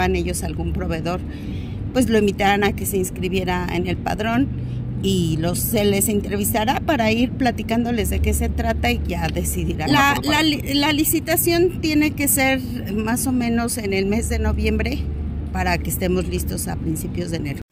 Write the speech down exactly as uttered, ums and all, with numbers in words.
encontraban ellos algún proveedor, pues lo invitarán a que se inscribiera en el padrón y los, se les entrevistará para ir platicándoles de qué se trata y ya decidirán. La, la, la licitación tiene que ser más o menos en el mes de noviembre para que estemos listos a principios de enero.